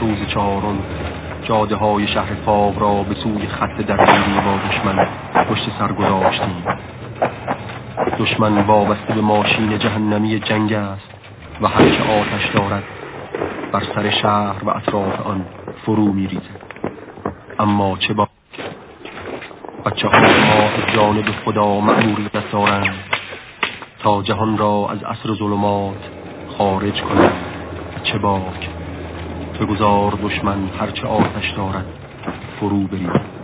روز چهارم جاده های شهر فاو را به سوی خط درگیری با دشمن پشت سر گذاشتیم. دشمن وابسته به ماشین جهنمی جنگ است و هرچه آتش دارد بر سر شهر و اطراف آن فرو می‌ریزد. اما چه با بچه ها از جانب خدا مأموریت دارند تا جهان را از عصر ظلمات خارج کنند. چه باک بگذار دشمن هرچه آتش دارد فرو برید.